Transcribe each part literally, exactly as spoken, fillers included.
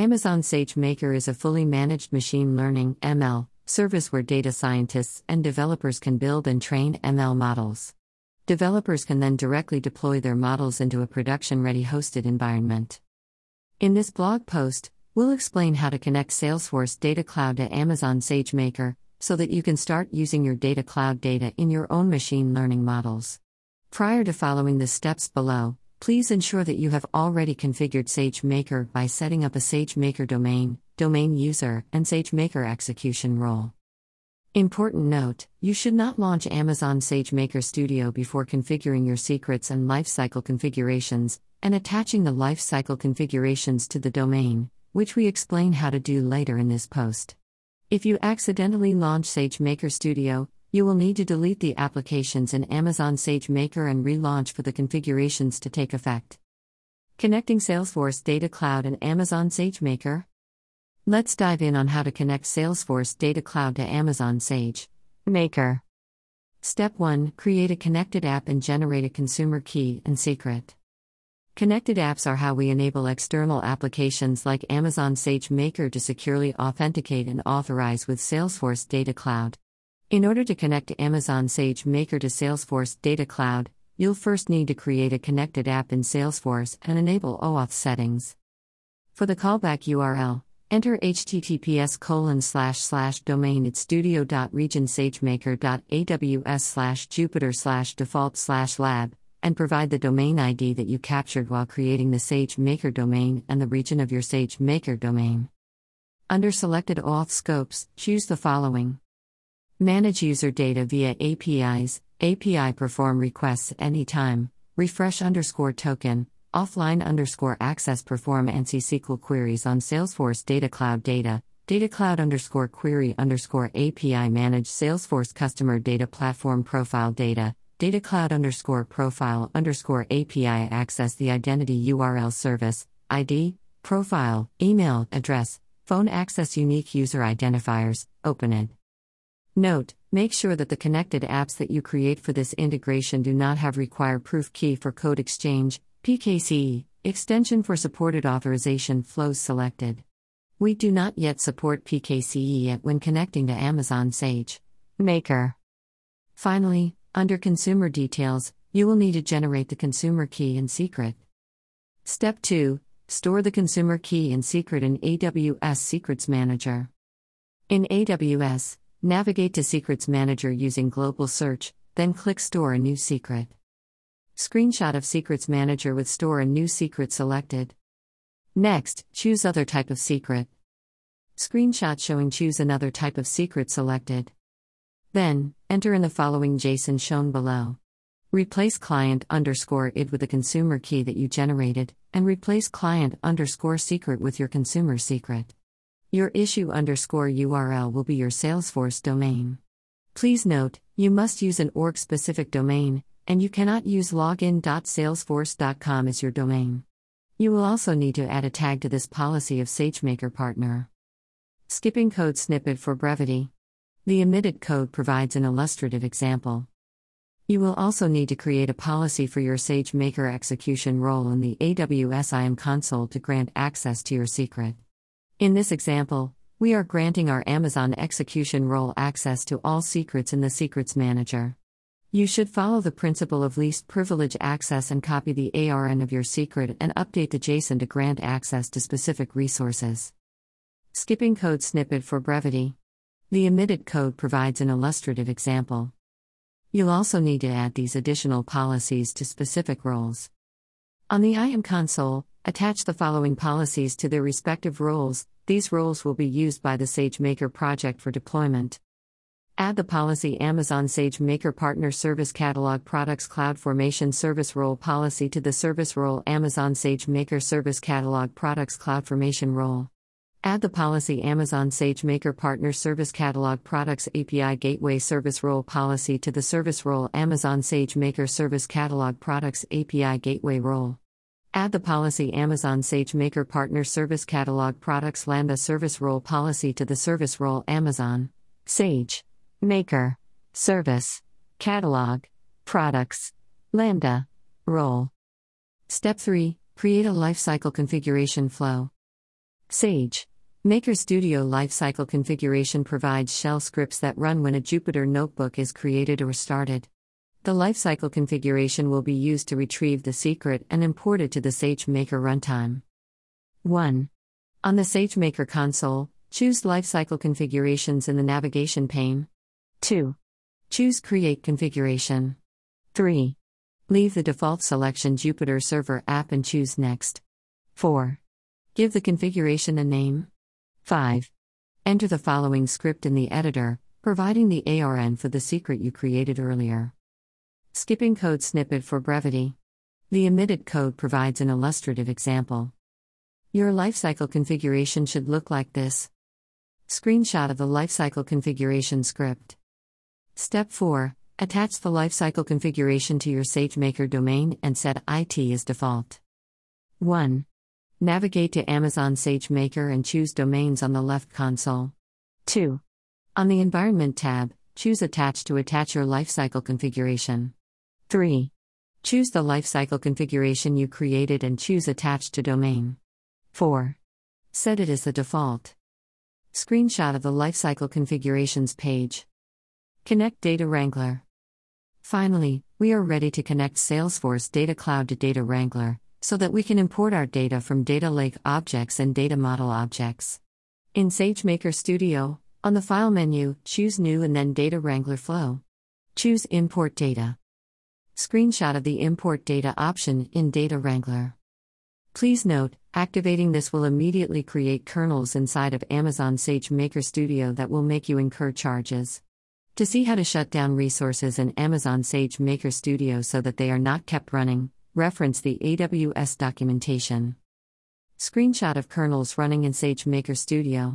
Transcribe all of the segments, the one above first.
Amazon SageMaker is a fully managed machine learning (M L) service where data scientists and developers can build and train M L models. Developers can then directly deploy their models into a production-ready hosted environment. In this blog post, we'll explain how to connect Salesforce Data Cloud to Amazon SageMaker so that you can start using your Data Cloud data in your own machine learning models. Prior to following the steps below, please ensure that you have already configured SageMaker by setting up a SageMaker domain, domain user, and SageMaker execution role. Important note: you should not launch Amazon SageMaker Studio before configuring your secrets and lifecycle configurations, and attaching the lifecycle configurations to the domain, which we explain how to do later in this post. If you accidentally launch SageMaker Studio, you will need to delete the applications in Amazon SageMaker and relaunch for the configurations to take effect. Connecting Salesforce Data Cloud and Amazon SageMaker? Let's dive in on how to connect Salesforce Data Cloud to Amazon SageMaker. Step one. Create a connected app and generate a consumer key and secret. Connected apps are how we enable external applications like Amazon SageMaker to securely authenticate and authorize with Salesforce Data Cloud. In order to connect Amazon SageMaker to Salesforce Data Cloud, you'll first need to create a connected app in Salesforce and enable OAuth settings. For the callback U R L, enter https colon slash slash domain at studio.regionsagemaker.aws slash jupyter slash default slash lab, and provide the domain I D that you captured while creating the SageMaker domain and the region of your SageMaker domain. Under selected OAuth scopes, choose the following. Manage user data via A P Is, A P I perform requests anytime, refresh underscore token, offline underscore access perform ANSI S Q L queries on Salesforce Data Cloud data, Data Cloud underscore query underscore A P I manage Salesforce customer data platform profile data, Data Cloud underscore profile underscore A P I access the identity U R L service, I D, profile, email, address, phone access unique user identifiers, open it. Note: make sure that the connected apps that you create for this integration do not have require proof key for code exchange, P K C E, extension for supported authorization flows selected. We do not yet support P K C E yet when connecting to Amazon SageMaker. Finally, under consumer details, you will need to generate the consumer key and secret. Step two. Store the consumer key and secret in A W S Secrets Manager. In A W S, navigate to Secrets Manager using Global Search, then click Store a New Secret. Screenshot of Secrets Manager with Store a New Secret selected. Next, choose Other Type of Secret. Screenshot showing Choose Another Type of Secret selected. Then, enter in the following JSON shown below. Replace client underscore id with the consumer key that you generated, and replace client underscore secret with your consumer secret. Your issue underscore U R L will be your Salesforce domain. Please note, you must use an org-specific domain, and you cannot use login dot salesforce dot com as your domain. You will also need to add a tag to this policy of SageMaker Partner. Skipping code snippet for brevity. The omitted code provides an illustrative example. You will also need to create a policy for your SageMaker execution role in the A W S I A M console to grant access to your secret. In this example, we are granting our Amazon execution role access to all secrets in the Secrets Manager. You should follow the principle of least privilege access and copy the A R N of your secret and update the JSON to grant access to specific resources. Skipping code snippet for brevity. The omitted code provides an illustrative example. You'll also need to add these additional policies to specific roles. On the I A M console, attach the following policies to their respective roles. These roles will be used by the SageMaker project for deployment. Add the policy Amazon SageMaker Partner Service Catalog Products CloudFormation Service Role policy to the service role Amazon SageMaker Service Catalog Products CloudFormation Role. Add the policy Amazon SageMaker Partner Service Catalog Products A P I Gateway Service Role policy to the service role Amazon SageMaker Service Catalog Products A P I Gateway Role. Add the policy Amazon SageMaker Partner Service Catalog Products Lambda Service Role policy to the service role Amazon SageMaker Service Catalog Products Lambda Role. Step three. Create a lifecycle configuration flow. Sage Maker Studio Lifecycle Configuration provides shell scripts that run when a Jupyter Notebook is created or started. The lifecycle configuration will be used to retrieve the secret and import it to the SageMaker runtime. one. On the SageMaker console, choose Lifecycle Configurations in the navigation pane. two. Choose Create Configuration. three. Leave the default selection Jupyter Server app and choose Next. four. Give the configuration a name. five. Enter the following script in the editor, providing the A R N for the secret you created earlier. Skipping code snippet for brevity. The omitted code provides an illustrative example. Your lifecycle configuration should look like this. Screenshot of the lifecycle configuration script. Step four. Attach the lifecycle configuration to your SageMaker domain and set I T as default. one. Navigate to Amazon SageMaker and choose Domains on the left console. two. On the Environment tab, choose Attach to attach your lifecycle configuration. three. Choose the lifecycle configuration you created and choose Attach to Domain. four. Set it as the default. Screenshot of the lifecycle configurations page. Connect Data Wrangler. Finally, we are ready to connect Salesforce Data Cloud to Data Wrangler, so that we can import our data from data lake objects and data model objects. In SageMaker Studio, on the File menu, choose New and then Data Wrangler Flow. Choose Import Data. Screenshot of the Import Data option in Data Wrangler. Please note, activating this will immediately create kernels inside of Amazon SageMaker Studio that will make you incur charges. To see how to shut down resources in Amazon SageMaker Studio so that they are not kept running, reference the A W S documentation. Screenshot of kernels running in SageMaker Studio.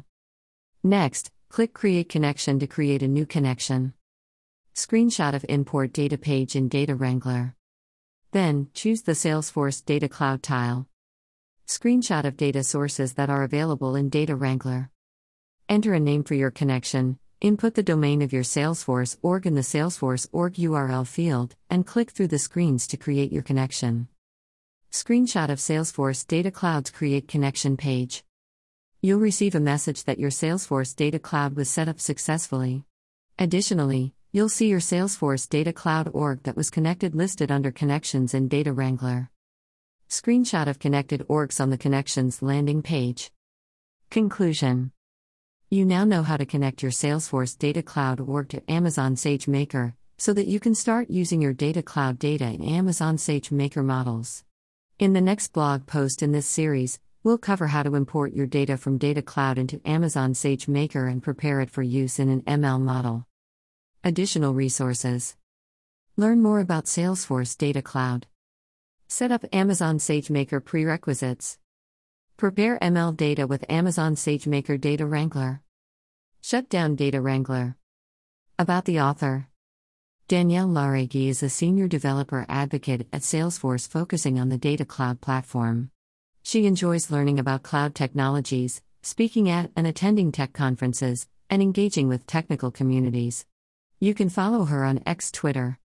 Next, click Create Connection to create a new connection. Screenshot of Import Data page in Data Wrangler. Then, choose the Salesforce Data Cloud tile. Screenshot of data sources that are available in Data Wrangler. Enter a name for your connection, input the domain of your Salesforce org in the Salesforce org U R L field, and click through the screens to create your connection. Screenshot of Salesforce Data Cloud's Create Connection page. You'll receive a message that your Salesforce Data Cloud was set up successfully. Additionally, you'll see your Salesforce Data Cloud org that was connected listed under Connections in Data Wrangler. Screenshot of connected orgs on the Connections landing page. Conclusion. You now know how to connect your Salesforce Data Cloud org to Amazon SageMaker, so that you can start using your Data Cloud data in Amazon SageMaker models. In the next blog post in this series, we'll cover how to import your data from Data Cloud into Amazon SageMaker and prepare it for use in an M L model. Additional resources. Learn more about Salesforce Data Cloud. Set up Amazon SageMaker prerequisites. Prepare M L data with Amazon SageMaker Data Wrangler. Shut down Data Wrangler. About the author. Danielle Larregui is a senior developer advocate at Salesforce focusing on the Data Cloud platform. She enjoys learning about cloud technologies, speaking at and attending tech conferences, and engaging with technical communities. You can follow her on X Twitter